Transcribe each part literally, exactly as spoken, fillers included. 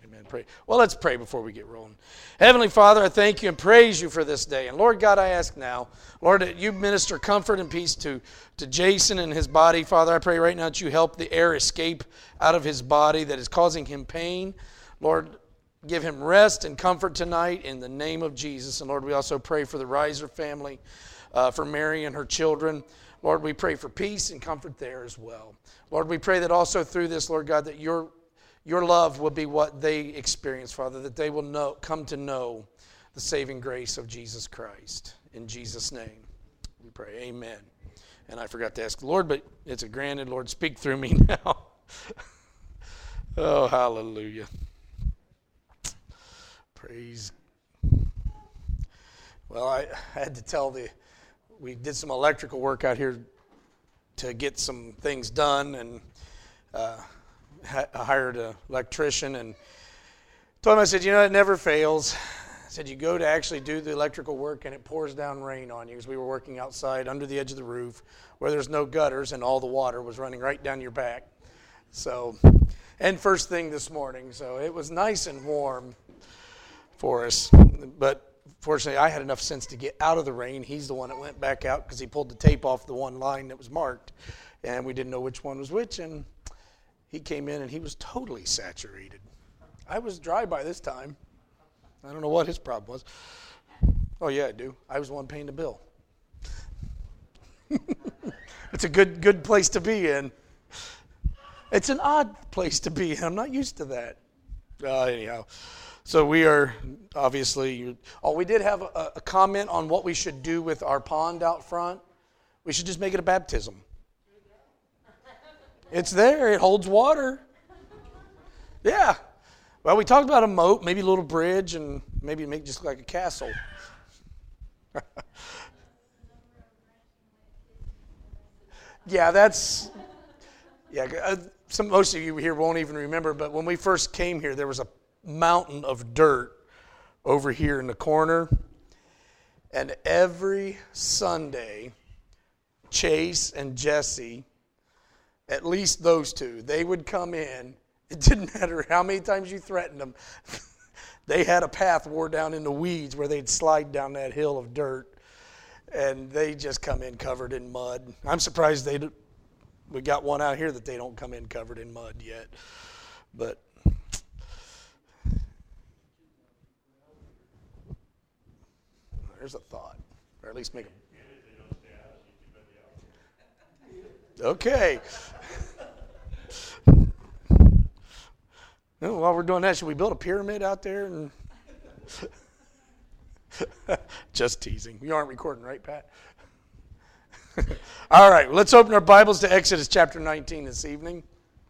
Amen. Pray. Well, let's pray before we get rolling. Heavenly Father, I thank you and praise you for this day. And Lord God, I ask now, Lord, that you minister comfort and peace to, to Jason and his body. Father, I pray right now that you help the air escape out of his body that is causing him pain. Lord, give him rest and comfort tonight in the name of Jesus. And Lord, we also pray for the Reiser family, uh, for Mary and her children. Lord, we pray for peace and comfort there as well. Lord, we pray that also through this, Lord God, that your Your love will be what they experience, Father, that they will know, come to know the saving grace of Jesus Christ. In Jesus' name, we pray. Amen. And I forgot to ask the Lord, but it's a granted. Lord, speak through me now. Oh, hallelujah. Praise. Well, I had to tell the, we did some electrical work out here to get some things done, and uh, I hired an electrician and told him, I said, you know, it never fails. I said, you go to actually do the electrical work and it pours down rain on you, because we were working outside under the edge of the roof where there's no gutters and all the water was running right down your back. So, and first thing this morning, so it was nice and warm for us. But fortunately, I had enough sense to get out of the rain. He's the one that went back out because he pulled the tape off the one line that was marked, and we didn't know which one was which, and he came in and he was totally saturated. I was dry by this time. I don't know what his problem was. Oh, yeah, I do. I was the one paying the bill. It's a good good place to be in. It's an odd place to be in. I'm not used to that. Uh, anyhow, so we are obviously, oh, we did have a, a comment on what we should do with our pond out front. We should just make it a baptism. It's there. It holds water. Yeah. Well, we talked about a moat, maybe a little bridge, and maybe make just like a castle. Yeah, that's, yeah, uh, some, most of you here won't even remember, but when we first came here, there was a mountain of dirt over here in the corner. And every Sunday, Chase and Jesse, at least those two, they would come in. It didn't matter how many times you threatened them. They had a path wore down in the weeds where they'd slide down that hill of dirt. And they just come in covered in mud. I'm surprised they we got one out here that they don't come in covered in mud yet. But there's a thought. Or at least make them. Okay. Well, while we're doing that, should we build a pyramid out there? And just teasing. You aren't recording, right, Pat? All right, let's open our Bibles to Exodus chapter nineteen this evening.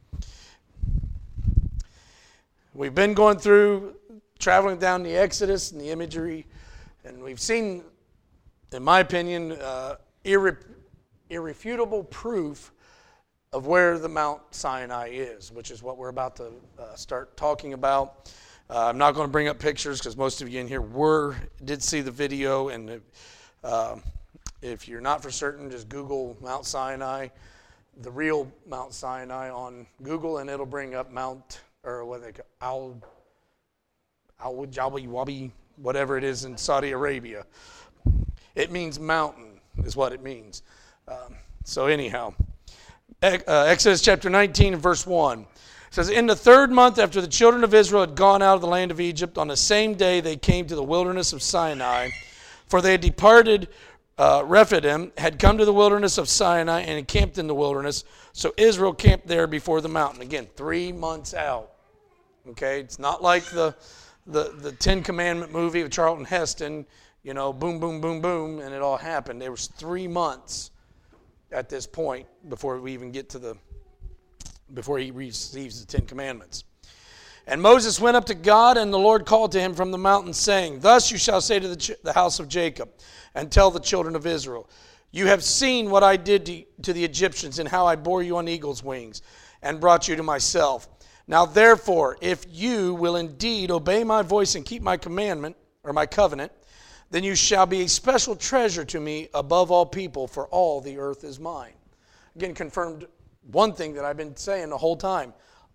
We've been going through, traveling down the Exodus and the imagery, and we've seen, in my opinion, uh, irre- irrefutable proof of where the Mount Sinai is, which is what we're about to uh, start talking about. Uh, I'm not going to bring up pictures because most of you in here were did see the video, and uh, if you're not for certain, just Google Mount Sinai, the real Mount Sinai on Google, and it'll bring up Mount, or what they call Al Al Jabi Wabi, whatever it is in Saudi Arabia. It means mountain, is what it means. Um, so anyhow. Uh, Exodus chapter nineteen, verse one. It says, in the third month after the children of Israel had gone out of the land of Egypt, on the same day they came to the wilderness of Sinai, for they had departed uh, Rephidim, had come to the wilderness of Sinai, and encamped in the wilderness. So Israel camped there before the mountain. Again, three months out. Okay, it's not like the the, the Ten Commandment movie of Charlton Heston, you know, boom, boom, boom, boom, and it all happened. There was three months at this point before we even get to the, before he receives the Ten Commandments. And Moses went up to God, and the Lord called to him from the mountain, saying, thus you shall say to the, ch- the house of Jacob, and tell the children of Israel, you have seen what I did to, to the Egyptians, and how I bore you on eagle's wings, and brought you to myself. Now therefore, if you will indeed obey my voice and keep my commandment, or my covenant, then you shall be a special treasure to me above all people, for all the earth is mine. Again, confirmed one thing that I've been saying the whole time.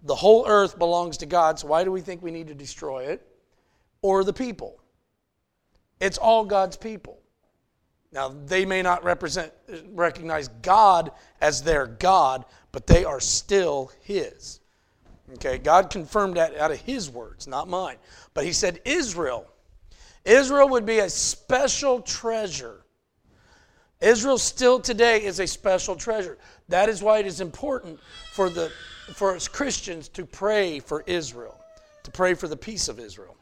the whole earth belongs to God, so why do we think we need to destroy it? Or the people. It's all God's people. Now, they may not represent, recognize God as their God, but they are still His. Okay, God confirmed that out of His words, not mine. But He said Israel. Israel would be a special treasure. Israel still today is a special treasure. That is why it is important for the for us Christians to pray for Israel, to pray for the peace of Israel.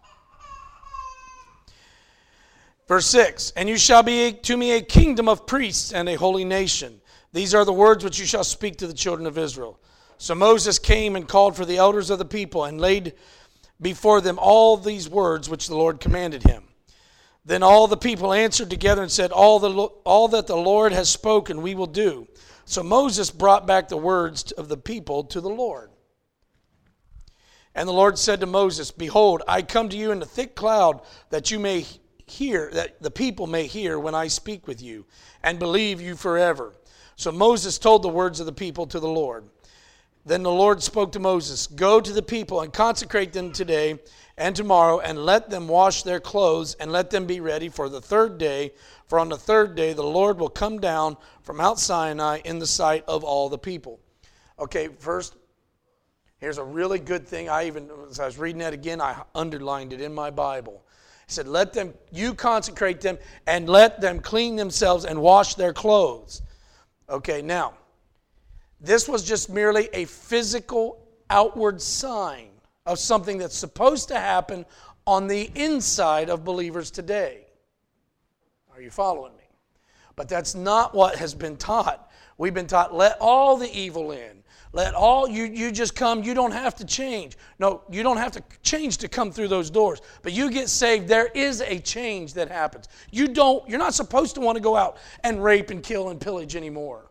Verse six, and you shall be to me a kingdom of priests and a holy nation. These are the words which you shall speak to the children of Israel. So Moses came and called for the elders of the people and laid before them all these words which the Lord commanded him. Then all the people answered together and said, all, the, all that the Lord has spoken we will do. So Moses brought back the words of the people to the Lord. And the Lord said to Moses, behold, I come to you in a thick cloud that you may hear, that the people may hear when I speak with you, and believe you forever. So Moses told the words of the people to the Lord. Then the Lord spoke to Moses, go to the people and consecrate them today and tomorrow, and let them wash their clothes, and let them be ready for the third day. For on the third day the Lord will come down from Mount Sinai in the sight of all the people. Okay, first, here's a really good thing. I even, as I was reading that again, I underlined it in my Bible. He said, let them, you consecrate them, and let them clean themselves and wash their clothes. Okay, now, this was just merely a physical outward sign of something that's supposed to happen on the inside of believers today. Are you following me? But that's not what has been taught. We've been taught, let all the evil in. Let all, you, you just come, you don't have to change. No, you don't have to change to come through those doors. But you get saved, there is a change that happens. You don't, you're not supposed to want to go out and rape and kill and pillage anymore.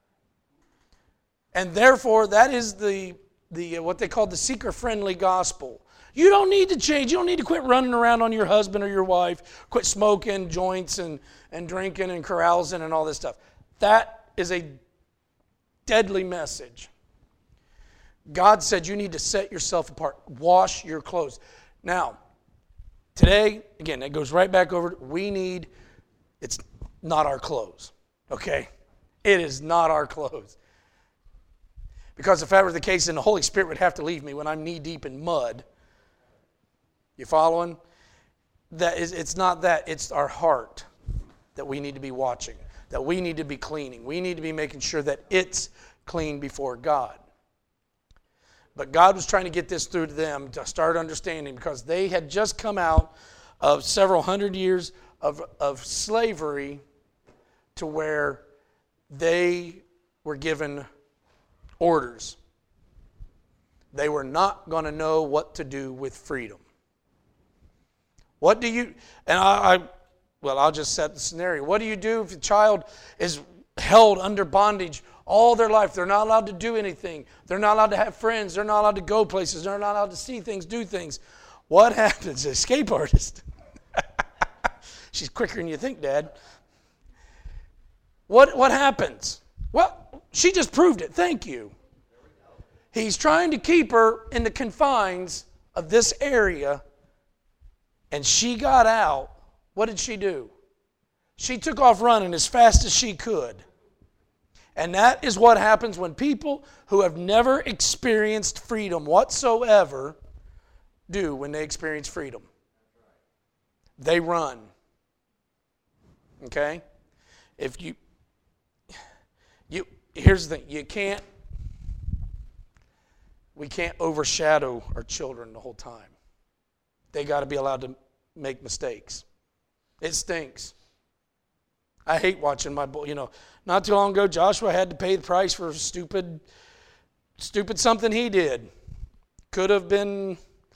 And therefore, that is the, the what they call the seeker-friendly gospel. You don't need to change. You don't need to quit running around on your husband or your wife, quit smoking joints and, and drinking and carousing and all this stuff. That is a deadly message. God said you need to set yourself apart. Wash your clothes. Now, today, again, that goes right back over. We need, it's not our clothes, okay? It is not our clothes. Because if that were the case, then the Holy Spirit would have to leave me when I'm knee-deep in mud. You following? That is, it's not that. It's our heart that we need to be watching, that we need to be cleaning. We need to be making sure that it's clean before God. But God was trying to get this through to them to start understanding, because they had just come out of several hundred years of, of slavery to where they were given orders. They were not going to know what to do with freedom. What do you, and I, I, well, I'll just set the scenario. What do you do if a child is held under bondage all their life? They're not allowed to do anything. They're not allowed to have friends. They're not allowed to go places. They're not allowed to see things, do things. What happens? Escape artist. She's quicker than you think, Dad. What, what happens? Well, she just proved it. Thank you. He's trying to keep her in the confines of this area, and she got out. What did she do? She took off running as fast as she could. And that is what happens when people who have never experienced freedom whatsoever do when they experience freedom. They run. Okay? If you, you, here's the thing, you can't, we can't overshadow our children the whole time. They got to be allowed to make mistakes. It stinks. I hate watching my boy, you know, not too long ago, Joshua had to pay the price for stupid, stupid something he did. Could have been,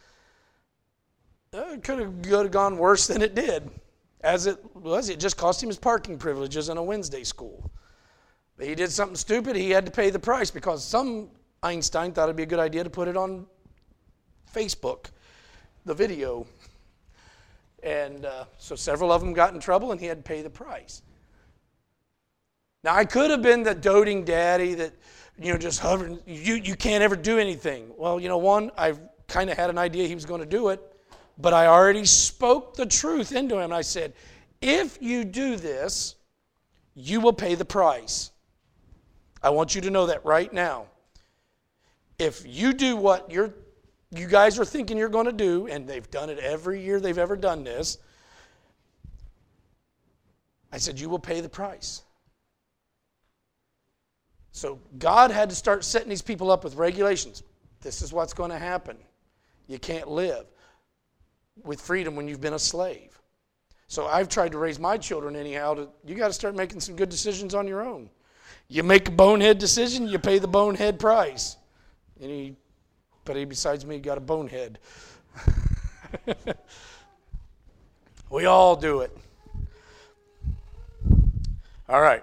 uh, could have, could have gone worse than it did. As it was, it just cost him his parking privileges in a Wednesday school. But he did something stupid, he had to pay the price because some Einstein thought it'd be a good idea to put it on Facebook, the video. And uh, so several of them got in trouble and he had to pay the price. Now, I could have been the doting daddy that you know, just hovering. You, you can't ever do anything. Well, you know, one, I've kind of had an idea he was going to do it, but I already spoke the truth into him. I said, if you do this, you will pay the price. I want you to know that right now. If you do what you're, you guys are thinking you're going to do, and they've done it every year they've ever done this, I said, you will pay the price. So God had to start setting these people up with regulations. This is what's going to happen. You can't live with freedom when you've been a slave. So I've tried to raise my children anyhow. To, you got to start making some good decisions on your own. You make a bonehead decision, you pay the bonehead price. Anybody besides me got a bonehead? We all do it. All right.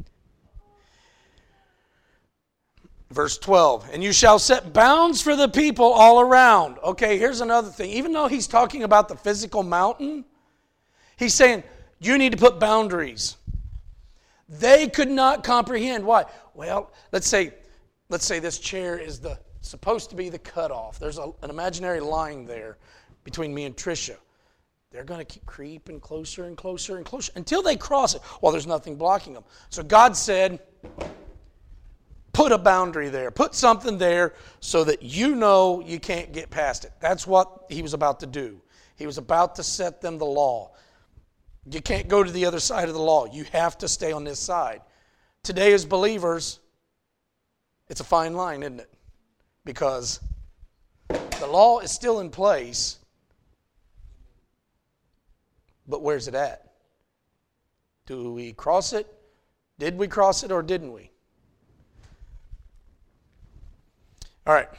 Verse twelve, and you shall set bounds for the people all around. Okay, here's another thing. Even though he's talking about the physical mountain, he's saying you need to put boundaries. They could not comprehend. Why? Well, let's say let's say this chair is the supposed to be the cutoff. There's a, an imaginary line there between me and Tricia. They're going to keep creeping closer and closer and closer until they cross it. Well, there's nothing blocking them. So God said, put a boundary there. Put something there so that you know you can't get past it. That's what he was about to do. He was about to set them the law. You can't go to the other side of the law. You have to stay on this side. Today as believers, it's a fine line, isn't it? Because the law is still in place, but where's it at? Do we cross it? Did we cross it or didn't we? All right.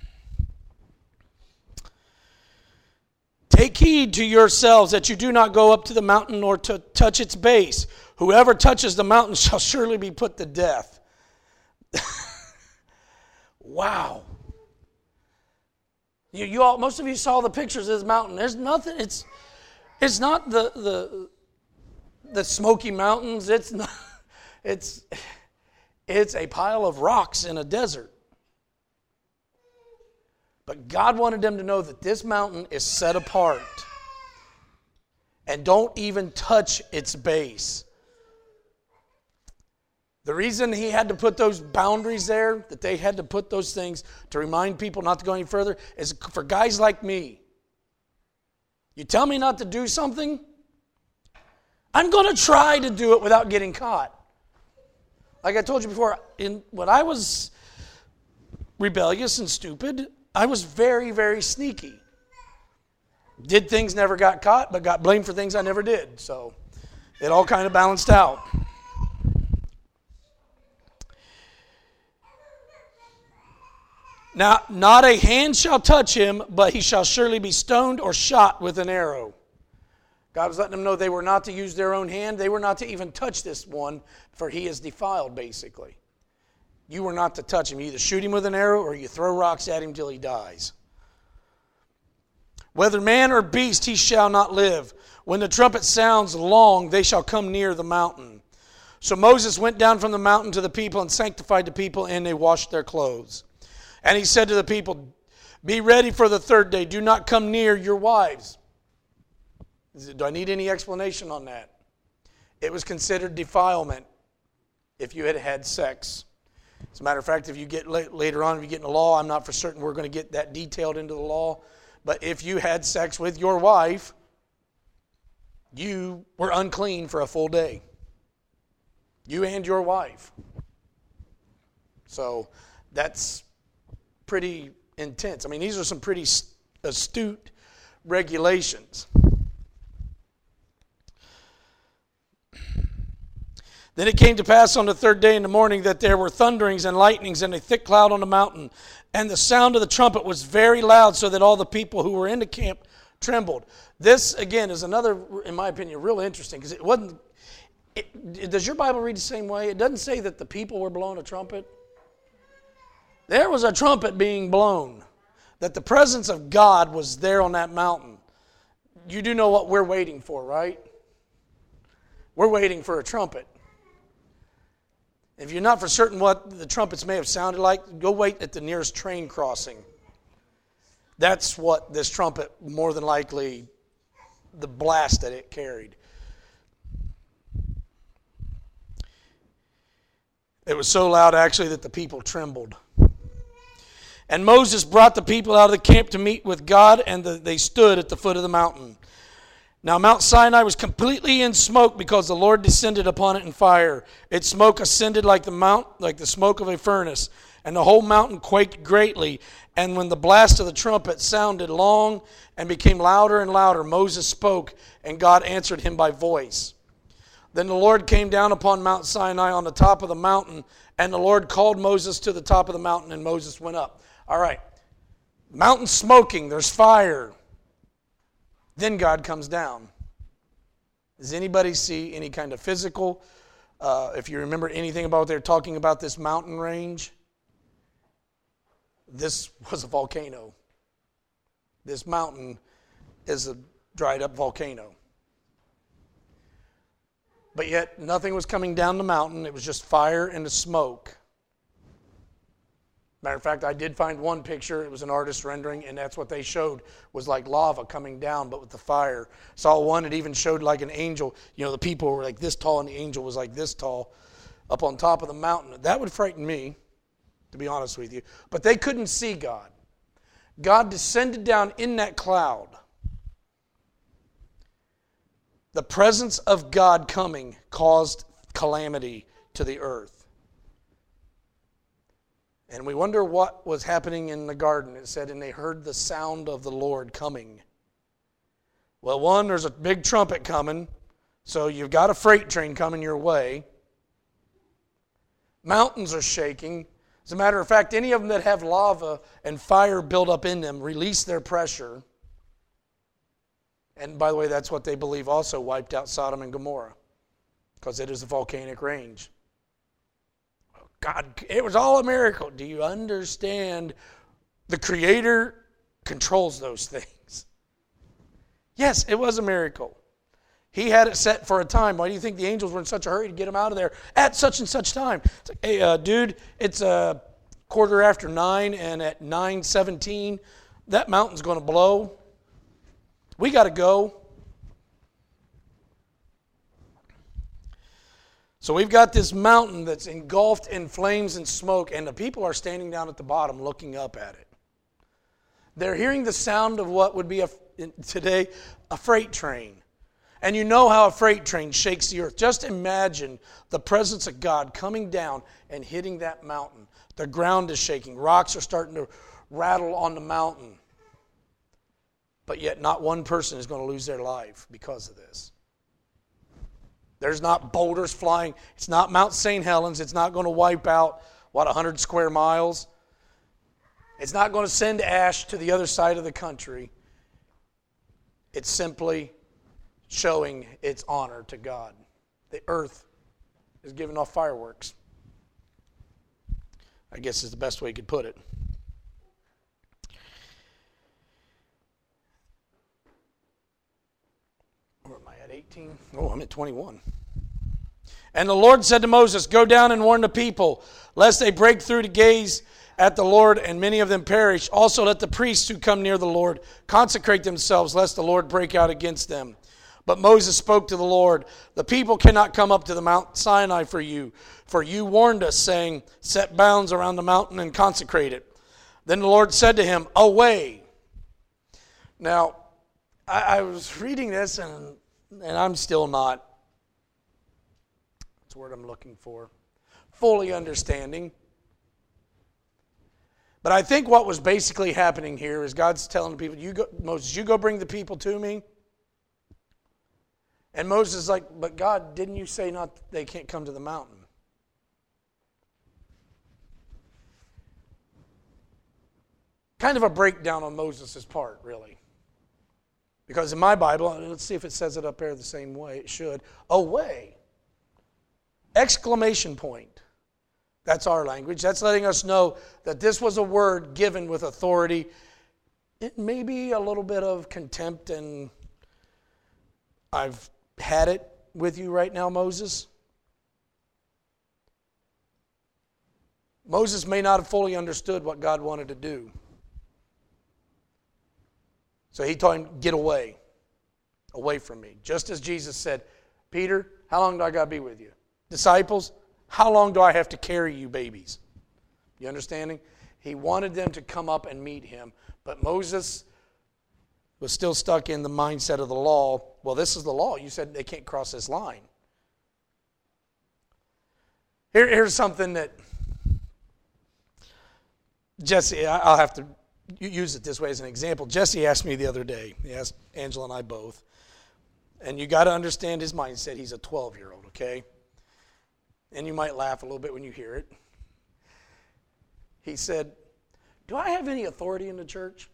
Take heed to yourselves that you do not go up to the mountain nor to touch its base. Whoever touches the mountain shall surely be put to death. Wow. You, you all, most of you saw the pictures of this mountain. There's nothing. It's, it's not the the the Smoky Mountains. It's not. It's it's a pile of rocks in a desert. But God wanted them to know that this mountain is set apart. And don't even touch its base. The reason he had to put those boundaries there, that they had to put those things to remind people not to go any further, is for guys like me. You tell me not to do something, I'm going to try to do it without getting caught. Like I told you before, in when I was rebellious and stupid, I was very, very sneaky. Did things, never got caught, but got blamed for things I never did. So it all kind of balanced out. Now, not a hand shall touch him, but he shall surely be stoned or shot with an arrow. God was letting them know they were not to use their own hand. They were not to even touch this one, for he is defiled, basically. You were not to touch him. You either shoot him with an arrow or you throw rocks at him till he dies. Whether man or beast, he shall not live. When the trumpet sounds long, they shall come near the mountain. So Moses went down from the mountain to the people and sanctified the people, and they washed their clothes. And he said to the people, be ready for the third day. Do not come near your wives. Do I need any explanation on that? It was considered defilement if you had had sex. As a matter of fact, if you get later on, if you get in the law, I'm not for certain we're going to get that detailed into the law. But if you had sex with your wife, you were unclean for a full day. You and your wife. So that's pretty intense. I mean, these are some pretty astute regulations. Then it came to pass on the third day in the morning that there were thunderings and lightnings and a thick cloud on the mountain. And the sound of the trumpet was very loud, so that all the people who were in the camp trembled. This, again, is another, in my opinion, real interesting, because it wasn't, it, does your Bible read the same way? It doesn't say that the people were blowing a trumpet. There was a trumpet being blown, that the presence of God was there on that mountain. You do know what we're waiting for, right? We're waiting for a trumpet. If you're not for certain what the trumpets may have sounded like, go wait at the nearest train crossing. That's what this trumpet, more than likely, the blast that it carried. It was so loud, actually, that the people trembled. And Moses brought the people out of the camp to meet with God, and the, they stood at the foot of the mountain. Now Mount Sinai was completely in smoke because the Lord descended upon it in fire. Its smoke ascended like the mount, like the smoke of a furnace, and the whole mountain quaked greatly. And when the blast of the trumpet sounded long and became louder and louder, Moses spoke, and God answered him by voice. Then the Lord came down upon Mount Sinai on the top of the mountain, and the Lord called Moses to the top of the mountain, and Moses went up. All right, mountain smoking, there's fire. Then God comes down. Does anybody see any kind of physical, uh, if you remember anything about what they're talking about this mountain range? This was a volcano. This mountain is a dried up volcano. But yet nothing was coming down the mountain. It was just fire and the smoke. Matter of fact, I did find one picture. It was an artist rendering, and that's what they showed, was like lava coming down, but with the fire. Saw one, it even showed like an angel. You know, the people were like this tall, and the angel was like this tall up on top of the mountain. That would frighten me, to be honest with you. But they couldn't see God. God descended down in that cloud. The presence of God coming caused calamity to the earth. And we wonder what was happening in the garden. It said, and they heard the sound of the Lord coming. Well, one, there's a big trumpet coming, so you've got a freight train coming your way. Mountains are shaking. As a matter of fact, any of them that have lava and fire built up in them release their pressure. And by the way, that's what they believe also wiped out Sodom and Gomorrah, because it is a volcanic range. God, it was all a miracle. Do you understand? The Creator controls those things. Yes, it was a miracle. He had it set for a time. Why do you think the angels were in such a hurry to get him out of there at such and such time? It's like, hey, uh, dude, it's a quarter after nine, and at nine seventeen, that mountain's going to blow. We got to go. So we've got this mountain that's engulfed in flames and smoke, and the people are standing down at the bottom looking up at it. They're hearing the sound of what would be a, today a freight train. And you know how a freight train shakes the earth. Just imagine the presence of God coming down and hitting that mountain. The ground is shaking. Rocks are starting to rattle on the mountain. But yet not one person is going to lose their life because of this. There's not boulders flying. It's not Mount Saint Helens. It's not going to wipe out, what, one hundred square miles. It's not going to send ash to the other side of the country. It's simply showing its honor to God. The earth is giving off fireworks. I guess is the best way you could put it. Where am I at, eighteen? Oh, I'm at twenty-one. And the Lord said to Moses, go down and warn the people, lest they break through to gaze at the Lord, and many of them perish. Also let the priests who come near the Lord consecrate themselves, lest the Lord break out against them. But Moses spoke to the Lord, the people cannot come up to the Mount Sinai for you, for you warned us, saying, set bounds around the mountain and consecrate it. Then the Lord said to him, away. Now, I, I was reading this, and, and I'm still not, what's the word I'm looking for, fully understanding. But I think what was basically happening here is God's telling the people, you go, Moses, you go bring the people to me. And Moses is like, but God, didn't you say not they can't come to the mountain? Kind of a breakdown on Moses' part, really. Because in my Bible, let's see if it says it up there the same way. It should. Away. Exclamation point. That's our language. That's letting us know that this was a word given with authority. It may be a little bit of contempt, and I've had it with you right now, Moses. Moses may not have fully understood what God wanted to do. So he told him, get away. Away from me. Just as Jesus said, Peter, how long do I got to be with you? Disciples, how long do I have to carry you babies? You understanding? He wanted them to come up and meet him. But Moses was still stuck in the mindset of the law. Well, this is the law. You said they can't cross this line. Here, here's something that Jesse, I'll have to use it this way as an example. Jesse asked me the other day, he asked Angela and I both, and you got to understand his mindset. He's a twelve-year-old, okay? And you might laugh a little bit when you hear it. He said, do I have any authority in the church?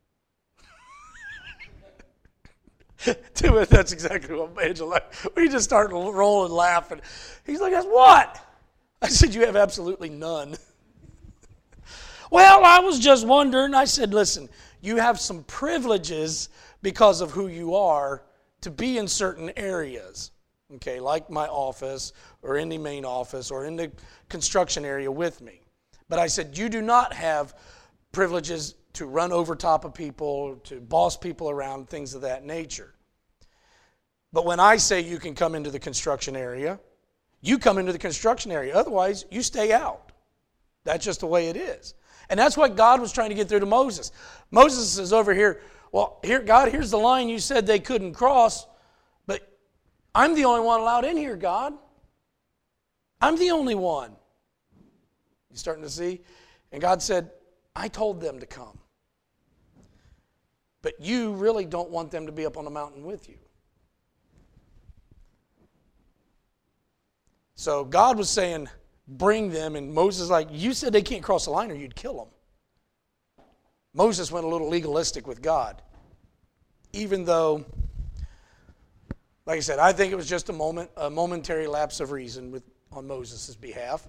That's exactly what Angela, we just started rolling laughing. He's like, that's what? I said, you have absolutely none. Well, I was just wondering. I said, listen, you have some privileges because of who you are to be in certain areas, okay, like my office or in the main office or in the construction area with me. But I said, you do not have privileges to run over top of people, to boss people around, things of that nature. But when I say you can come into the construction area, you come into the construction area. Otherwise, you stay out. That's just the way it is. And that's what God was trying to get through to Moses. Moses is over here, well, here, God, here's the line you said they couldn't cross, but I'm the only one allowed in here, God. I'm the only one. You starting to see? And God said, I told them to come. But you really don't want them to be up on the mountain with you. So God was saying, bring them, and Moses is like, you said they can't cross the line or you'd kill them. Moses went a little legalistic with God. Even though, like I said, I think it was just a moment, a momentary lapse of reason with on Moses' behalf.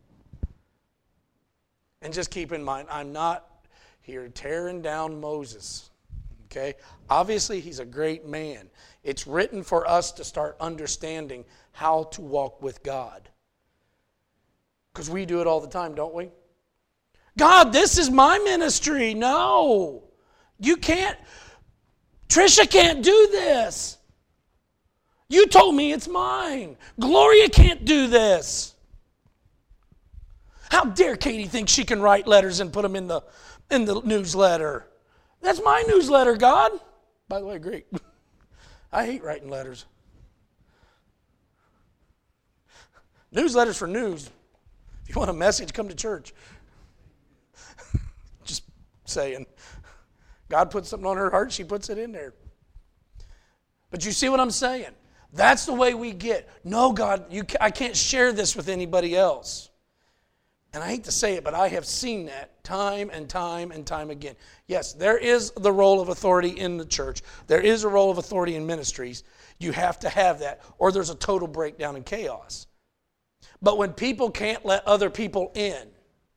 And just keep in mind, I'm not here tearing down Moses. Okay? Obviously, he's a great man. It's written for us to start understanding how to walk with God. Because we do it all the time, don't we? God, this is my ministry. No. You can't. Trisha can't do this. You told me it's mine. Gloria can't do this. How dare Katie think she can write letters and put them in the, in the newsletter? That's my newsletter, God. By the way, great. I hate writing letters. Newsletters for news. If you want a message, come to church. Just saying. God puts something on her heart, she puts it in there. But you see what I'm saying? That's the way we get. No, God, you, I can't share this with anybody else. And I hate to say it, but I have seen that time and time and time again. Yes, there is the role of authority in the church. There is a role of authority in ministries. You have to have that, or there's a total breakdown and chaos. But when people can't let other people in,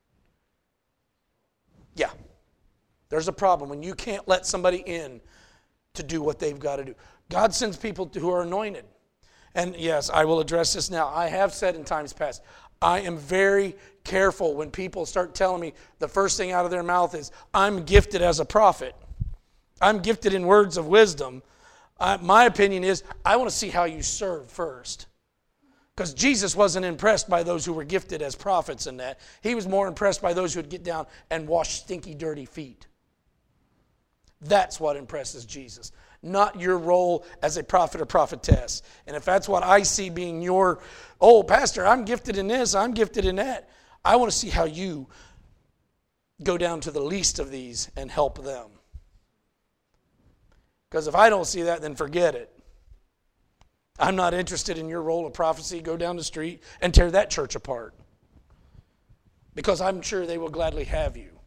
yeah, there's a problem. When you can't let somebody in to do what they've got to do. God sends people who are anointed. And yes, I will address this now. I have said in times past, I am very careful when people start telling me the first thing out of their mouth is, I'm gifted as a prophet. I'm gifted in words of wisdom. Uh, my opinion is, I want to see how you serve first. Because Jesus wasn't impressed by those who were gifted as prophets in that. He was more impressed by those who would get down and wash stinky, dirty feet. That's what impresses Jesus. Not your role as a prophet or prophetess. And if that's what I see being your, oh, pastor, I'm gifted in this, I'm gifted in that. I want to see how you go down to the least of these and help them. Because if I don't see that, then forget it. I'm not interested in your role of prophecy. Go down the street and tear that church apart. Because I'm sure they will gladly have you.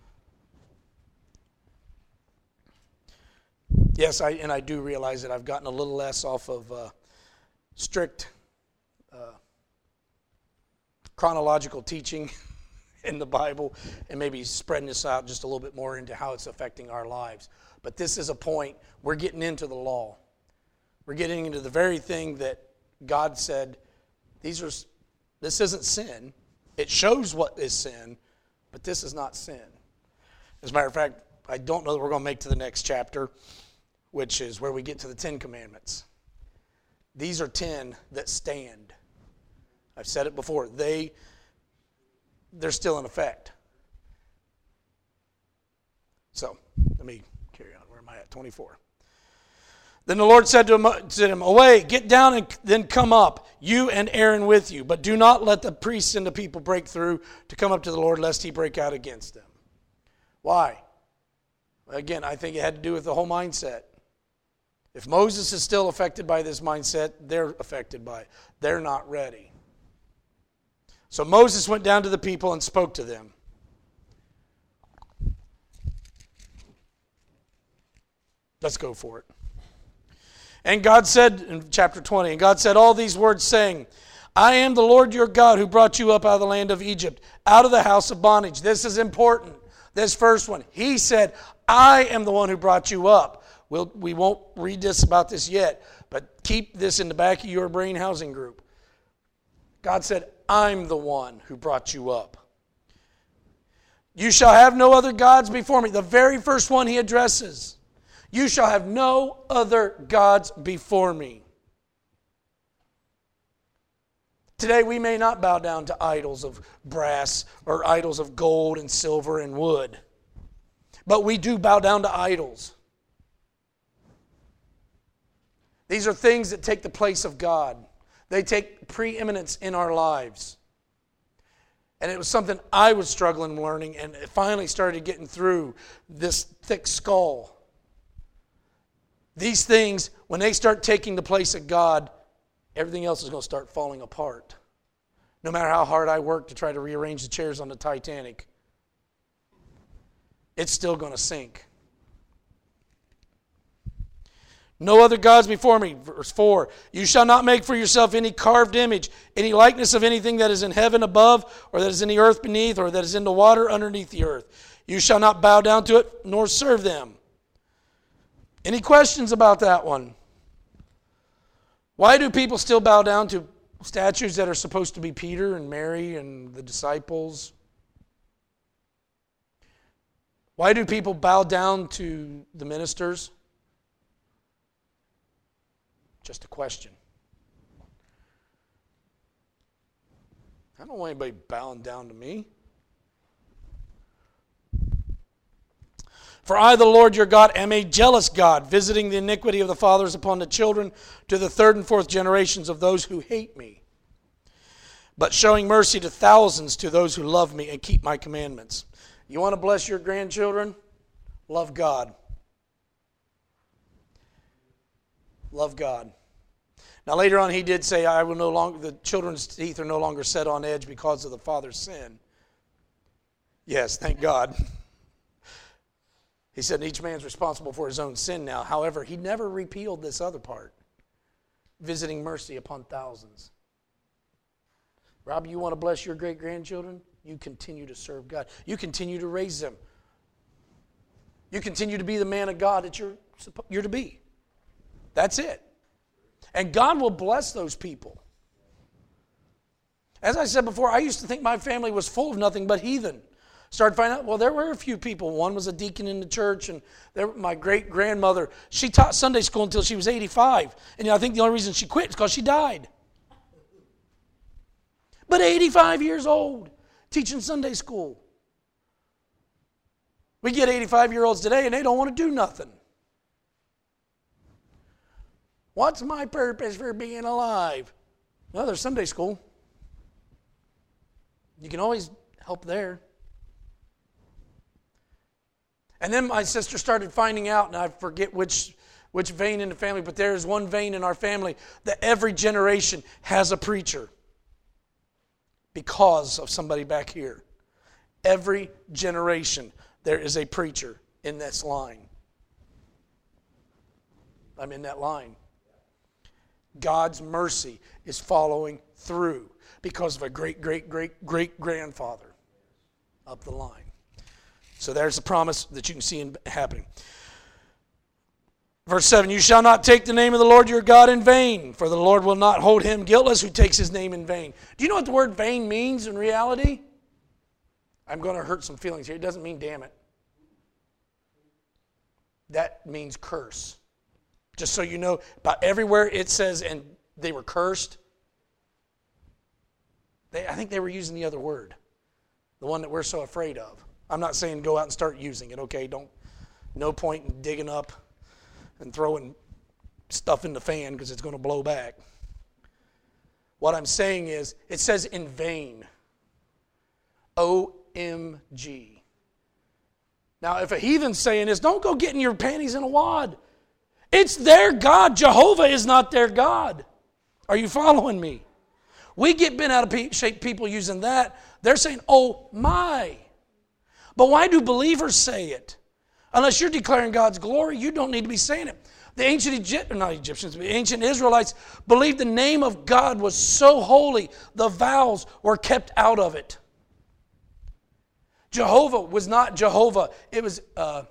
Yes, I and I do realize that I've gotten a little less off of uh, strict uh, chronological teaching in the Bible and maybe spreading this out just a little bit more into how it's affecting our lives. But this is a point, we're getting into the law. We're getting into the very thing that God said, these are, this isn't sin. It shows what is sin, but this is not sin. As a matter of fact, I don't know that we're going to make to the next chapter, which is where we get to the Ten Commandments. These are ten that stand. I've said it before. They, they're still in effect. So, let me carry on. Where am I at? twenty-four. Then the Lord said to him, to him, away, get down and then come up, you and Aaron with you. But do not let the priests and the people break through to come up to the Lord, lest he break out against them. Why? Again, I think it had to do with the whole mindset. If Moses is still affected by this mindset, they're affected by it. They're not ready. So Moses went down to the people and spoke to them. Let's go for it. And God said, in chapter twenty, and God said all these words, saying, I am the Lord your God who brought you up out of the land of Egypt, out of the house of bondage. This is important. This first one. He said, I am the one who brought you up. We'll, we won't read this about this yet, but keep this in the back of your brain housing group. God said, I'm the one who brought you up. You shall have no other gods before me. The very first one he addresses. You shall have no other gods before me. Today we may not bow down to idols of brass or idols of gold and silver and wood. But we do bow down to idols. These are things that take the place of God. They take preeminence in our lives. And it was something I was struggling learning, and it finally started getting through this thick skull. These things, when they start taking the place of God, everything else is going to start falling apart. No matter how hard I work to try to rearrange the chairs on the Titanic, it's still going to sink. No other gods before me. Verse four, you shall not make for yourself any carved image, any likeness of anything that is in heaven above, or that is in the earth beneath, or that is in the water underneath the earth. You shall not bow down to it, nor serve them. Any questions about that one? Why do people still bow down to statues that are supposed to be Peter and Mary and the disciples? Why do people bow down to the ministers? Just a question. I don't want anybody bowing down to me. For I, the Lord your God, am a jealous God, visiting the iniquity of the fathers upon the children to the third and fourth generations of those who hate me, but showing mercy to thousands to those who love me and keep my commandments. You want to bless your grandchildren? Love God. Love God. Now later on he did say, I will no longer, the children's teeth are no longer set on edge because of the father's sin. Yes, thank God. He said each man's responsible for his own sin now. However, he never repealed this other part. Visiting mercy upon thousands. Rob, you want to bless your great-grandchildren? You continue to serve God. You continue to raise them. You continue to be the man of God that you're, you're to be. That's it. And God will bless those people. As I said before, I used to think my family was full of nothing but heathen. Started finding out, well, there were a few people. One was a deacon in the church, and there, my great-grandmother, she taught Sunday school until she was eighty-five. And you know, I think the only reason she quit is because she died. But eighty-five years old, teaching Sunday school. We get eighty-five-year-olds today, and they don't want to do nothing. What's my purpose for being alive? Well, there's Sunday school. You can always help there. And then my sister started finding out, and I forget which, which vein in the family, but there is one vein in our family that every generation has a preacher because of somebody back here. Every generation there is a preacher in this line. I'm in that line. God's mercy is following through because of a great, great, great, great grandfather up the line. So there's a promise that you can see in, happening. Verse seven, you shall not take the name of the Lord your God in vain, for the Lord will not hold him guiltless who takes his name in vain. Do you know what the word vain means in reality? I'm going to hurt some feelings here. It doesn't mean damn it. That means curse. Just so you know, about everywhere it says, and they were cursed, they, I think they were using the other word, the one that we're so afraid of. I'm not saying go out and start using it, okay? Don't, no point in digging up and throwing stuff in the fan because it's going to blow back. What I'm saying is, it says in vain. O M G. Now, if a heathen's saying this, don't go getting your panties in a wad. It's their God. Jehovah is not their God. Are you following me? We get bent out of shape people using that. They're saying, oh my. But why do believers say it? Unless you're declaring God's glory, you don't need to be saying it. The ancient Egypt, not Egyptians, but the ancient Israelites believed the name of God was so holy, the vowels were kept out of it. Jehovah was not Jehovah. It was uh,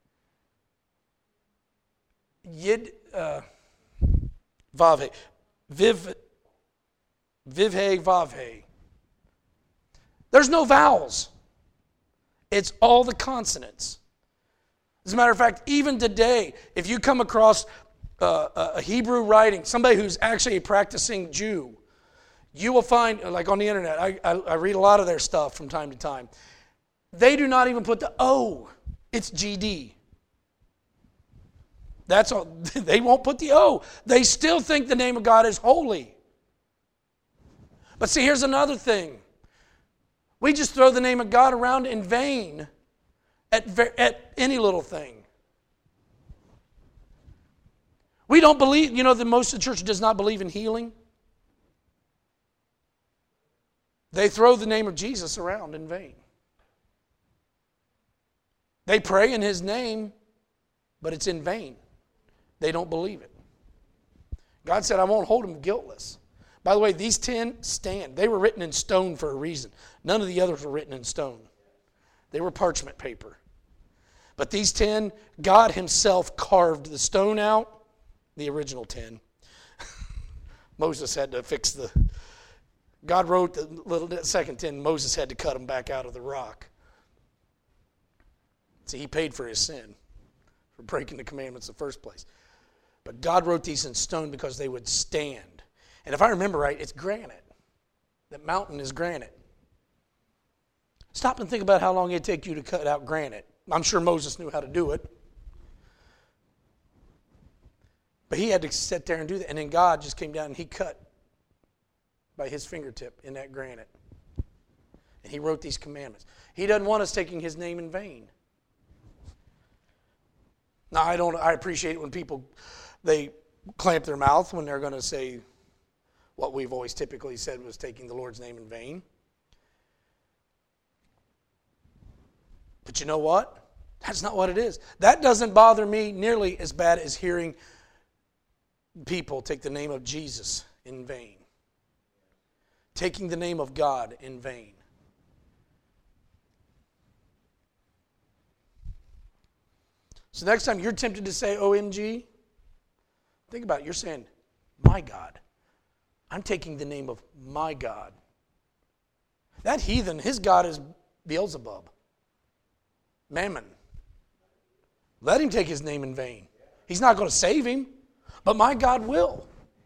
Yid uh, Vavhe. Viv Vivhe Vavhe. There's no vowels. It's all the consonants. As a matter of fact, even today, if you come across uh, a Hebrew writing, somebody who's actually a practicing Jew, you will find, like on the internet, I, I, I read a lot of their stuff from time to time. They do not even put the O. It's G D. That's all. They won't put the O. They still think the name of God is holy. But see, here's another thing. We just throw the name of God around in vain at, at any little thing. We don't believe, you know, that most of the church does not believe in healing. They throw the name of Jesus around in vain. They pray in His name, but it's in vain. They don't believe it. God said, I won't hold them guiltless. By the way, these ten stand. They were written in stone for a reason. None of the others were written in stone. They were parchment paper. But these ten, God Himself carved the stone out, the original ten. Moses had to fix the... God wrote the little second ten. Moses had to cut them back out of the rock. See, he paid for his sin for breaking the commandments in the first place. But God wrote these in stone because they would stand. And if I remember right, it's granite. That mountain is granite. Stop and think about how long it'd take you to cut out granite. I'm sure Moses knew how to do it. But he had to sit there and do that. And then God just came down and He cut by His fingertip in that granite. And He wrote these commandments. He doesn't want us taking His name in vain. Now, I don't. I appreciate it when people, they clamp their mouth when they're going to say what we've always typically said was taking the Lord's name in vain. But you know what? That's not what it is. That doesn't bother me nearly as bad as hearing people take the name of Jesus in vain. Taking the name of God in vain. So next time you're tempted to say O M G, think about it. You're saying, my God. I'm taking the name of my God. That heathen, his God is Beelzebub. Mammon. Let him take his name in vain. He's not going to save him, but my God will.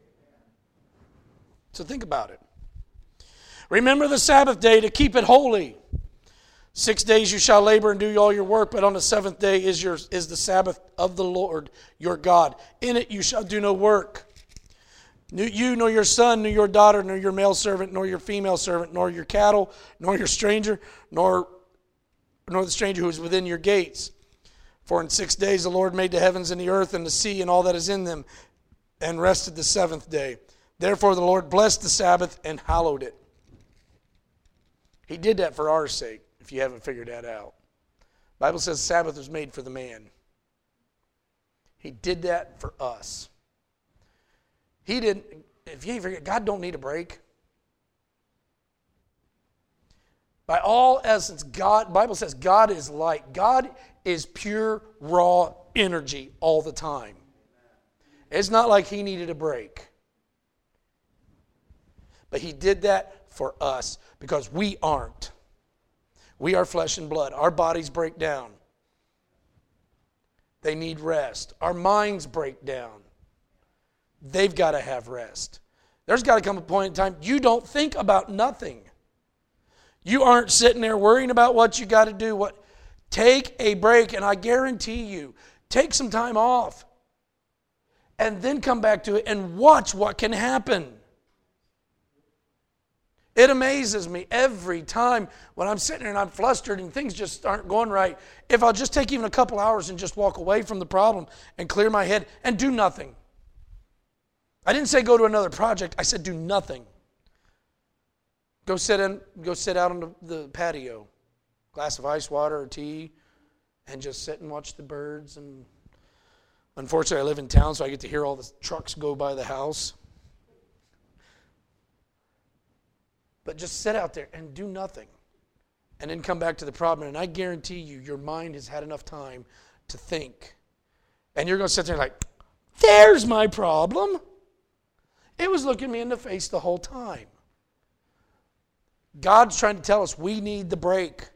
So think about it. Remember the Sabbath day to keep it holy. Six days you shall labor and do all your work, but on the seventh day is your is the Sabbath of the Lord your God. In it you shall do no work. You, nor your son, nor your daughter, nor your male servant, nor your female servant, nor your cattle, nor your stranger, nor, nor the stranger who is within your gates. For in six days the Lord made the heavens and the earth and the sea and all that is in them, and rested the seventh day. Therefore the Lord blessed the Sabbath and hallowed it. He did that for our sake, if you haven't figured that out. The Bible says the Sabbath was made for the man. He did that for us. He didn't, if you forget, God don't need a break. By all essence, God, the Bible says God is light. God is pure, raw energy all the time. It's not like he needed a break. But he did that for us because we aren't. We are flesh and blood. Our bodies break down. They need rest. Our minds break down. They've got to have rest. There's got to come a point in time you don't think about nothing. You aren't sitting there worrying about what you got to do. What? Take a break, and I guarantee you, take some time off. And then come back to it and watch what can happen. It amazes me every time when I'm sitting there and I'm flustered and things just aren't going right. If I'll just take even a couple hours and just walk away from the problem and clear my head and do nothing. I didn't say go to another project. I said do nothing. Go sit in, go sit out on the, the patio, glass of ice water or tea, and just sit and watch the birds. And unfortunately, I live in town, so I get to hear all the trucks go by the house. But just sit out there and do nothing. And then come back to the problem. And I guarantee you, your mind has had enough time to think. And you're going to sit there like, there's my problem. It was looking me in the face the whole time. God's trying to tell us we need the break.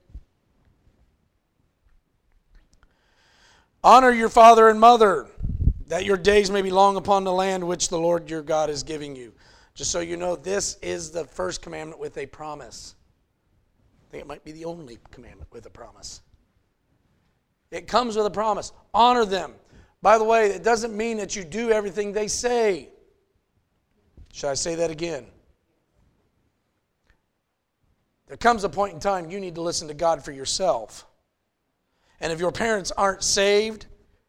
Honor your father and mother, that your days may be long upon the land which the Lord your God is giving you. Just so you know, this is the first commandment with a promise. I think it might be the only commandment with a promise. It comes with a promise. Honor them. By the way, it doesn't mean that you do everything they say. Should I say that again? There comes a point in time you need to listen to God for yourself. And if your parents aren't saved,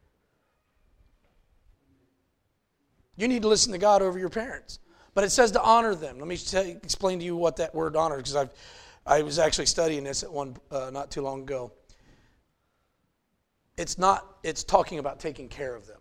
you need to listen to God over your parents. But it says to honor them. Let me tell you, explain to you what that word honor, because I I was actually studying this at one uh, not too long ago. It's not. It's talking about taking care of them.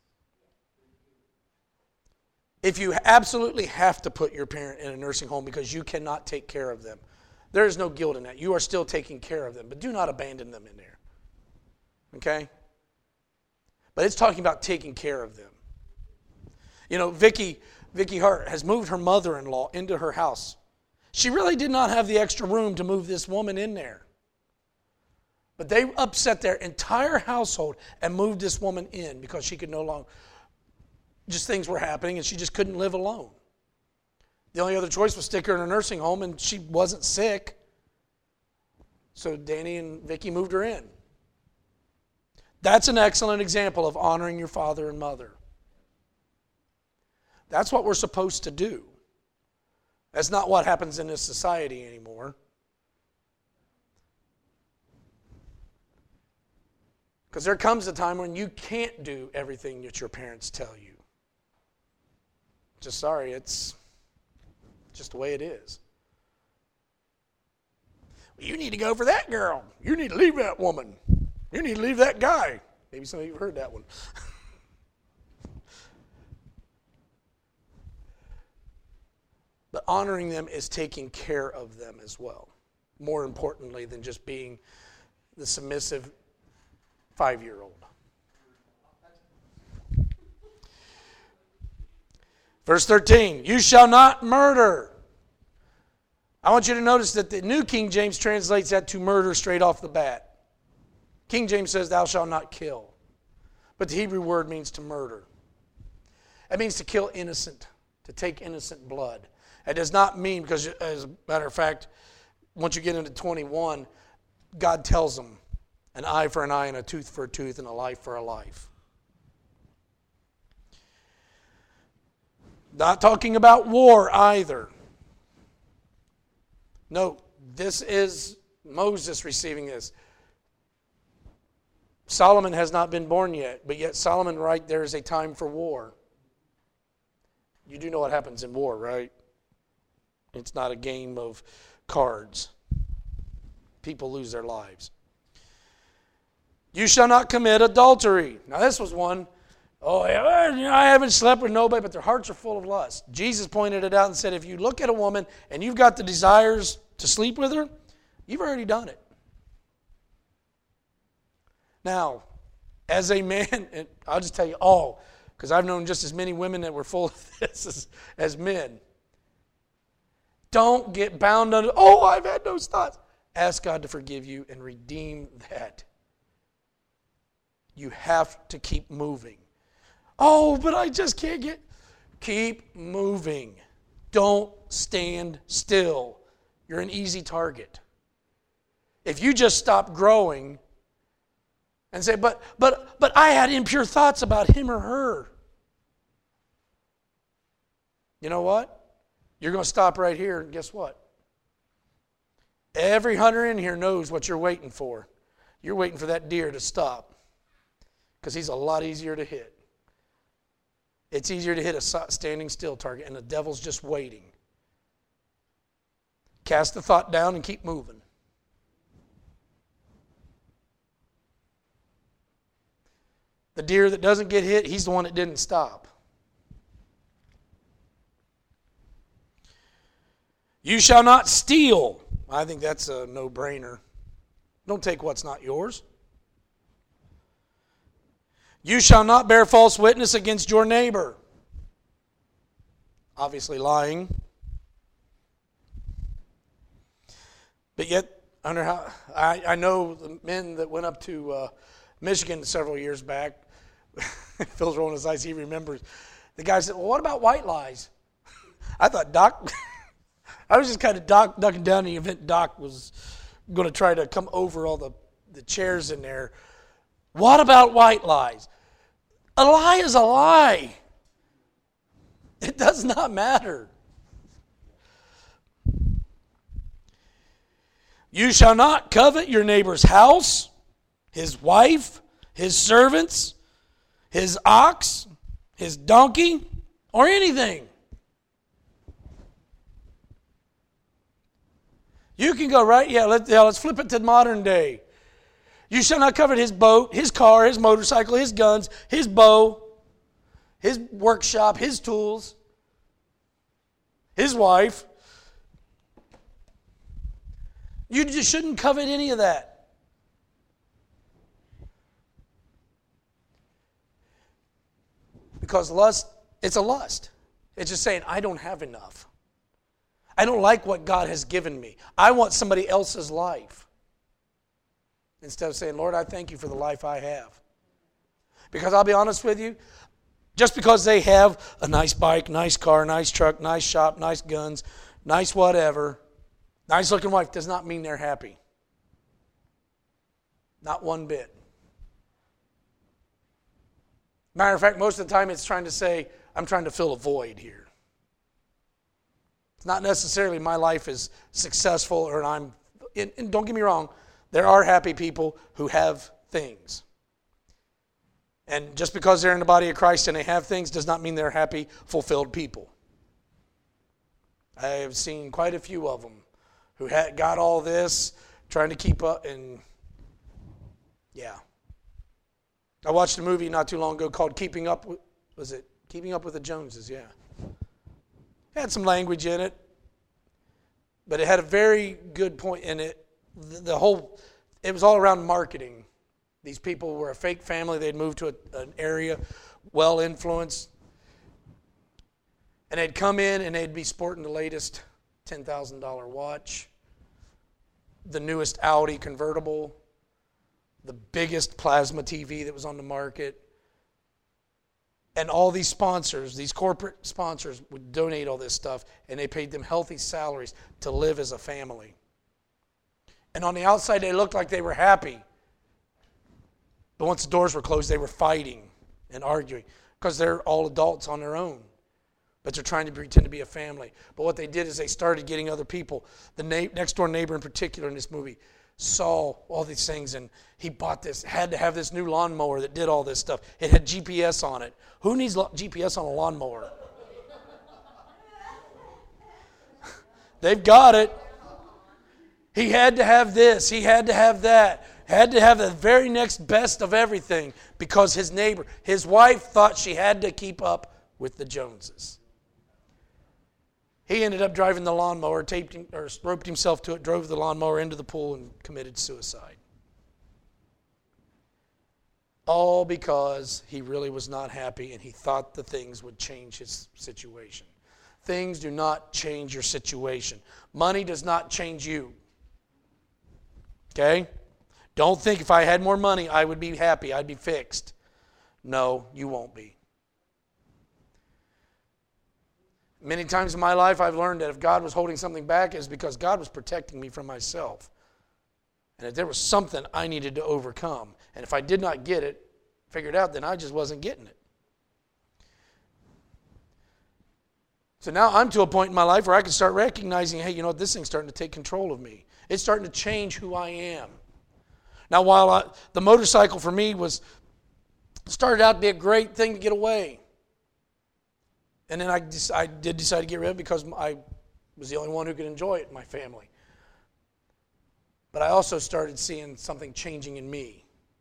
If you absolutely have to put your parent in a nursing home because you cannot take care of them, there is no guilt in that. You are still taking care of them, but do not abandon them in there. Okay? But it's talking about taking care of them. You know, Vicky, Vicky Hart has moved her mother-in-law into her house. She really did not have the extra room to move this woman in there. But they upset their entire household and moved this woman in because she could no longer, just things were happening and she just couldn't live alone. The only other choice was stick her in a nursing home, and she wasn't sick. So Danny and Vicky moved her in. That's an excellent example of honoring your father and mother. That's what we're supposed to do. That's not what happens in this society anymore. Because there comes a time when you can't do everything that your parents tell you. Just sorry, it's just the way it is. Well, you need to go for that girl. You need to leave that woman. You need to leave that guy. Maybe some of you have heard that one. But honoring them is taking care of them as well. More importantly than just being the submissive five-year-old. Verse thirteen, you shall not murder. I want you to notice that the New King James translates that to murder straight off the bat. King James says, thou shalt not kill. But the Hebrew word means to murder. It means to kill innocent, to take innocent blood. It does not mean, because as a matter of fact, once you get into twenty-one, God tells them, an eye for an eye and a tooth for a tooth and a life for a life. Not talking about war either. No, this is Moses receiving this. Solomon has not been born yet, but yet Solomon, right, there is a time for war. You do know what happens in war, right? It's not a game of cards. People lose their lives. You shall not commit adultery. Now this was one, oh, yeah, you know, I haven't slept with nobody, but their hearts are full of lust. Jesus pointed it out and said, if you look at a woman and you've got the desires to sleep with her, you've already done it. Now, as a man, and I'll just tell you, oh, because I've known just as many women that were full of this as, as men. Don't get bound under, oh, I've had those thoughts. Ask God to forgive you and redeem that. You have to keep moving. Oh, but I just can't get... Keep moving. Don't stand still. You're an easy target. If you just stop growing and say, but but but I had impure thoughts about him or her. You know what? You're going to stop right here, and guess what? Every hunter in here knows what you're waiting for. You're waiting for that deer to stop, because he's a lot easier to hit. It's easier to hit a standing still target, and the devil's just waiting. Cast the thought down and keep moving. The deer that doesn't get hit, he's the one that didn't stop. You shall not steal. I think that's a no-brainer. Don't take what's not yours. You shall not bear false witness against your neighbor. Obviously lying. But yet, I know, how, I, I know the men that went up to uh, Michigan several years back. Phil's rolling his eyes, he remembers. The guy said, well, what about white lies? I thought Doc, I was just kind of doc, ducking down the event Doc was going to try to come over all the, the chairs in there. What about white lies? A lie is a lie. It does not matter. You shall not covet your neighbor's house, his wife, his servants, his ox, his donkey, or anything. You can go right, yeah, let, yeah, let's flip it to modern day. You shall not covet his boat, his car, his motorcycle, his guns, his bow, his workshop, his tools, his wife. You just shouldn't covet any of that. Because lust, it's a lust. It's just saying, I don't have enough. I don't like what God has given me. I want somebody else's life. Instead of saying, Lord, I thank you for the life I have. Because I'll be honest with you, just because they have a nice bike, nice car, nice truck, nice shop, nice guns, nice whatever, nice looking wife, does not mean they're happy. Not one bit. Matter of fact, most of the time it's trying to say, I'm trying to fill a void here. It's not necessarily my life is successful or I'm, and, and don't get me wrong, there are happy people who have things. And just because they're in the body of Christ and they have things does not mean they're happy, fulfilled people. I have seen quite a few of them who had got all this, trying to keep up, and yeah. I watched a movie not too long ago called Keeping Up with, was it Keeping Up with the Joneses? Yeah. It had some language in it, but it had a very good point in it. The, the whole, it was all around marketing. These people were a fake family. They'd moved to a, an area, well influenced, and they'd come in and they'd be sporting the latest ten thousand dollars watch, the newest Audi convertible, the biggest plasma T V that was on the market. And all these sponsors, these corporate sponsors, would donate all this stuff, and they paid them healthy salaries to live as a family. And on the outside, they looked like they were happy. But once the doors were closed, they were fighting and arguing because they're all adults on their own. But they're trying to pretend to be a family. But what they did is they started getting other people. The na- next door neighbor in particular in this movie saw all these things, and he bought this, had to have this new lawnmower that did all this stuff. It had G P S on it. Who needs lo- G P S on a lawnmower? They've got it. He had to have this. He had to have that. Had to have the very next best of everything because his neighbor, his wife, thought she had to keep up with the Joneses. He ended up driving the lawnmower, taped him, or roped himself to it, drove the lawnmower into the pool, and committed suicide. All because he really was not happy and he thought the things would change his situation. Things do not change your situation. Money does not change you. Okay? Don't think if I had more money, I would be happy, I'd be fixed. No, you won't be. Many times in my life, I've learned that if God was holding something back, it's because God was protecting me from myself. And if there was something I needed to overcome, and if I did not get it, figured out, then I just wasn't getting it. So now I'm to a point in my life where I can start recognizing, hey, you know what, this thing's starting to take control of me. It's starting to change who I am. Now, while I, the motorcycle for me was started out to be a great thing to get away, and then I, I did decide to get rid of it because I was the only one who could enjoy it in my family. But I also started seeing something changing in me.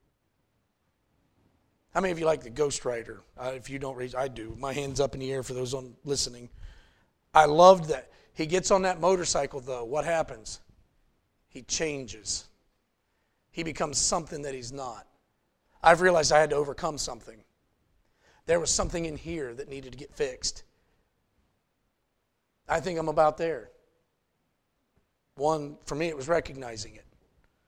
How many of you like the Ghost Rider? Uh, if you don't raise, I do. My hand's up in the air for those on listening. I loved that. He gets on that motorcycle, though. What happens? He changes. He becomes something that he's not. I've realized I had to overcome something. There was something in here that needed to get fixed. I think I'm about there. One, for me, it was recognizing it.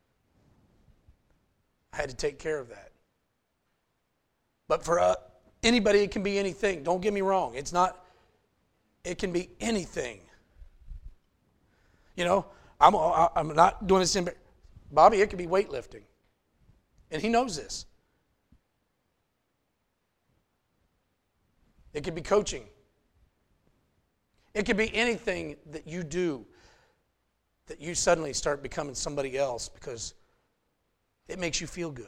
I had to take care of that. But for uh, anybody, it can be anything. Don't get me wrong. It's not, it can be anything. You know, I'm, I'm not doing this in, Bobby, it could be weightlifting. And he knows this. It could be coaching. It could be anything that you do that you suddenly start becoming somebody else because it makes you feel good.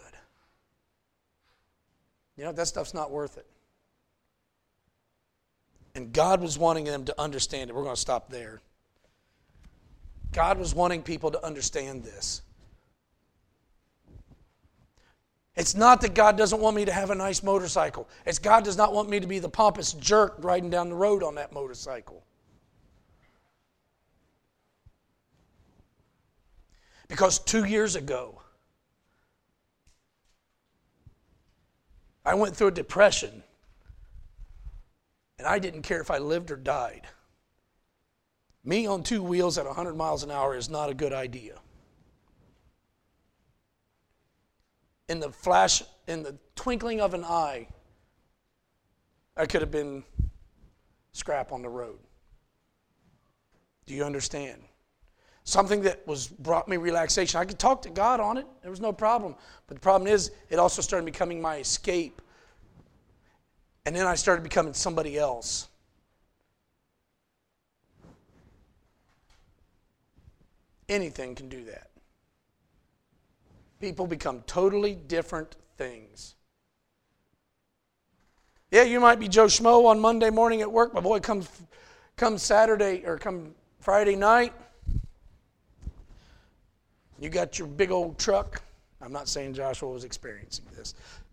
You know, that stuff's not worth it. And God was wanting them to understand it. We're going to stop there. God was wanting people to understand this. It's not that God doesn't want me to have a nice motorcycle. It's God does not want me to be the pompous jerk riding down the road on that motorcycle. Because two years ago, I went through a depression, and I didn't care if I lived or died. Me on two wheels at one hundred miles an hour is not a good idea. In the flash, in the twinkling of an eye, I could have been scrap on the road. Do you understand? Something that was brought me relaxation. I could talk to God on it. There was no problem. But the problem is, it also started becoming my escape. And then I started becoming somebody else. Anything can do that. People become totally different things. Yeah, you might be Joe Schmo on Monday morning at work, but boy, come, come Saturday or come Friday night, you got your big old truck. I'm not saying Joshua was experiencing this.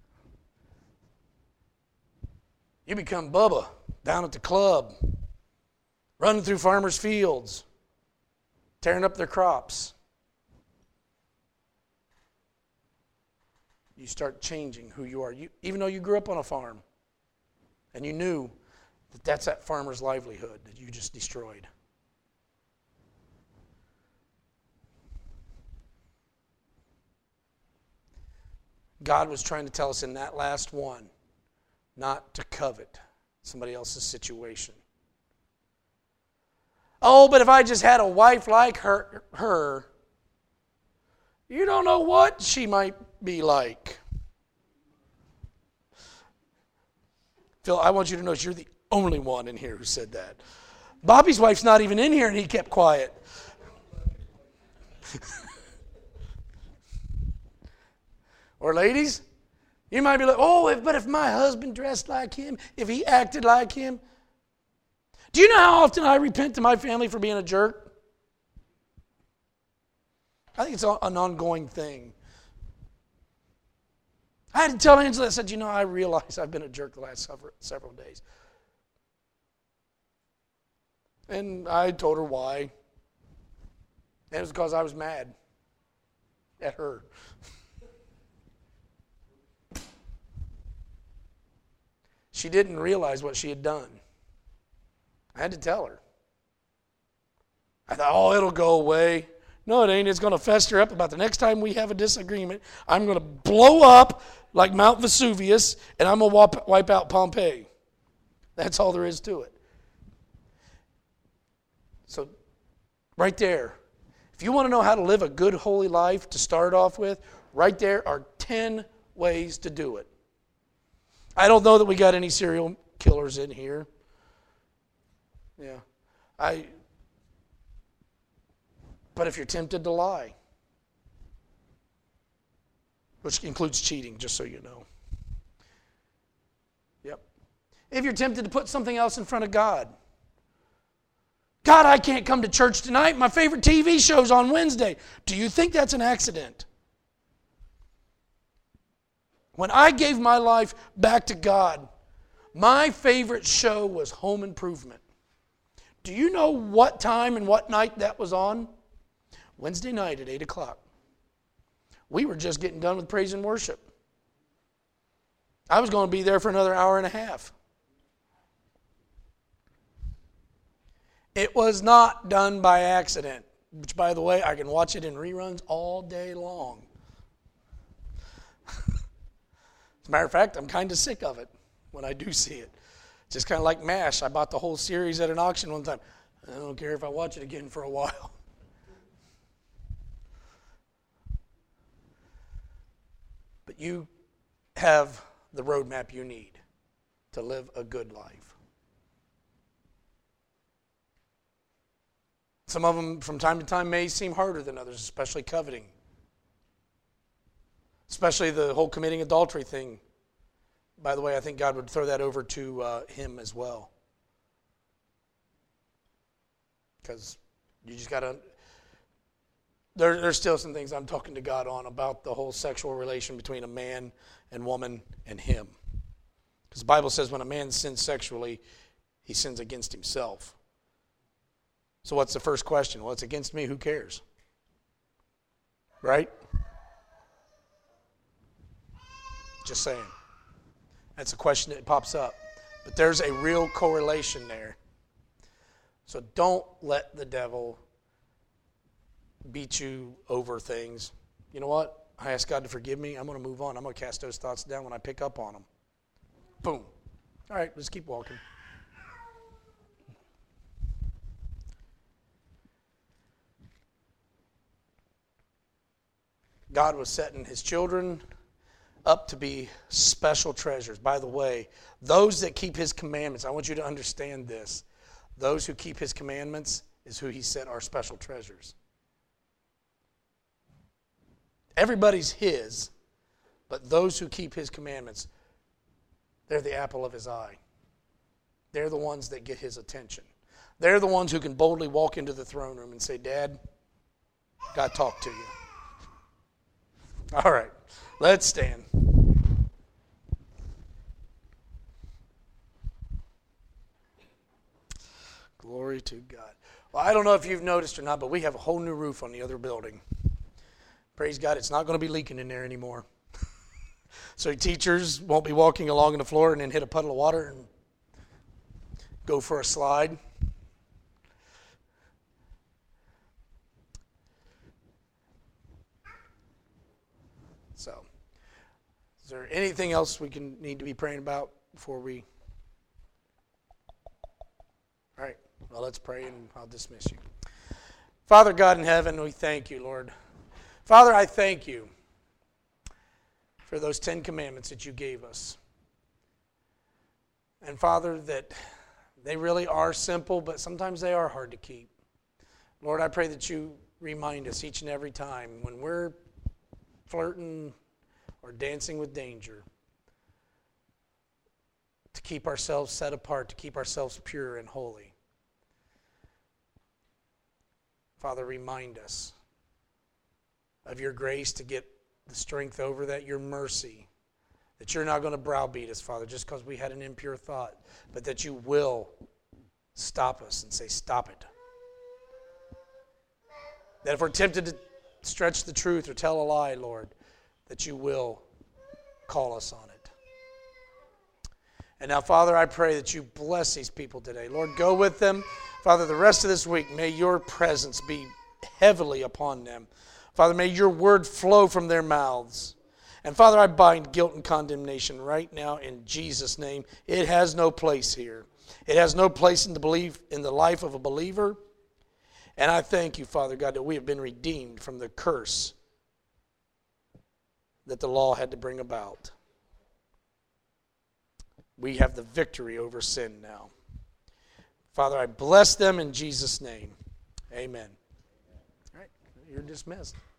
You become Bubba down at the club, running through farmers' fields, tearing up their crops. You start changing who you are. You, even though you grew up on a farm and you knew that that's that farmer's livelihood that you just destroyed. God was trying to tell us in that last one not to covet somebody else's situation. Oh, but if I just had a wife like her, her, you don't know what she might be like. Phil, I want you to know you're the only one in here who said that. Bobby's wife's not even in here and he kept quiet. Or ladies, you might be like, oh, if, but if my husband dressed like him, if he acted like him. Do you know how often I repent to my family for being a jerk? I think it's an ongoing thing. I had to tell Angela, I said, you know, I realize I've been a jerk the last several, several days. And I told her why. And it was because I was mad at her. she didn't realize what she had done. I had to tell her. I thought, oh, it'll go away. No, it ain't. It's going to fester up. About the next time we have a disagreement, I'm going to blow up like Mount Vesuvius, and I'm going to wipe out Pompeii. That's all there is to it. So, right there, if you want to know how to live a good, holy life to start off with, right there are ten ways to do it. I don't know that we got any serial killers in here. Yeah. I. But if you're tempted to lie, which includes cheating, just so you know. Yep. If you're tempted to put something else in front of God. God, I can't come to church tonight. My favorite T V show's on Wednesday. Do you think that's an accident? When I gave my life back to God, my favorite show was Home Improvement. Do you know what time and what night that was on? Wednesday night at eight o'clock. We were just getting done with praise and worship. I was going to be there for another hour and a half. It was not done by accident, which, by the way, I can watch it in reruns all day long. As a matter of fact, I'm kind of sick of it when I do see it. Just kind of like MASH. I bought the whole series at an auction one time. I don't care if I watch it again for a while. But you have the roadmap you need to live a good life. Some of them from time to time may seem harder than others, especially coveting. Especially the whole committing adultery thing. By the way, I think God would throw that over to uh, him as well. Because you just got to... There, there's still some things I'm talking to God on about the whole sexual relation between a man and woman and him. Because the Bible says when a man sins sexually, he sins against himself. So what's the first question? Well, it's against me. Who cares? Right? Just saying. That's a question that pops up. But there's a real correlation there. So don't let the devil beat you over things. You know what? I ask God to forgive me. I'm going to move on. I'm going to cast those thoughts down when I pick up on them. Boom. All right, let's keep walking. God was setting his children up to be special treasures. By the way, those that keep his commandments, I want you to understand this. Those who keep his commandments is who he said are special treasures. Everybody's his, but those who keep his commandments, they're the apple of his eye. They're the ones that get his attention. They're the ones who can boldly walk into the throne room and say, Dad, God talked to you. All right, let's stand. Glory to God. Well, I don't know if you've noticed or not, but we have a whole new roof on the other building. Praise God, it's not going to be leaking in there anymore. So teachers won't be walking along on the floor and then hit a puddle of water and go for a slide. So, is there anything else we can need to be praying about before we... All right, well, let's pray and I'll dismiss you. Father God in heaven, we thank you, Lord. Father, I thank you for those Ten Commandments that you gave us. And Father, that they really are simple, but sometimes they are hard to keep. Lord, I pray that you remind us each and every time when we're flirting or dancing with danger to keep ourselves set apart, to keep ourselves pure and holy. Father, remind us of your grace to get the strength over that, your mercy, that you're not going to browbeat us, Father, just because we had an impure thought, but that you will stop us and say, stop it. That if we're tempted to stretch the truth or tell a lie, Lord, that you will call us on it. And now, Father, I pray that you bless these people today. Lord, go with them. Father, the rest of this week, may your presence be heavily upon them. Father, may your word flow from their mouths. And Father, I bind guilt and condemnation right now in Jesus' name. It has no place here. It has no place in the belief in the life of a believer. And I thank you, Father God, that we have been redeemed from the curse that the law had to bring about. We have the victory over sin now. Father, I bless them in Jesus' name. Amen. All right, you're dismissed.